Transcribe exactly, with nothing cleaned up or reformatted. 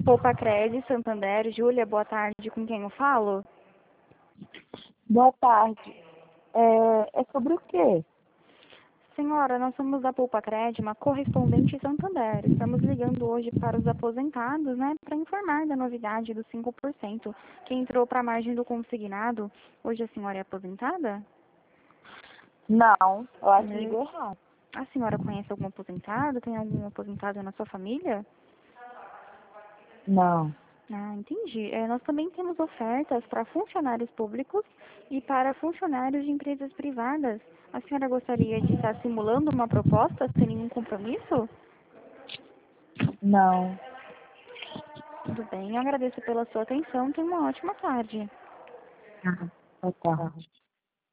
Poupa Santander, Júlia, boa tarde, com quem eu falo? Boa tarde. É, é sobre o quê? Senhora, nós somos da Poupa uma correspondente Santander. Estamos ligando hoje para os aposentados, né, para informar da novidade dos cinco por cento que entrou para a margem do consignado. Hoje a senhora é aposentada? Não, eu acho que Hum, ligou errado. A senhora conhece algum aposentado? Tem algum aposentado na sua família? Não. Ah, entendi. É, nós também temos ofertas para funcionários públicos e para funcionários de empresas privadas. A senhora gostaria de estar simulando uma proposta sem nenhum compromisso? Não. Tudo bem, eu agradeço pela sua atenção. Tenha uma ótima tarde. Ah, boa tarde.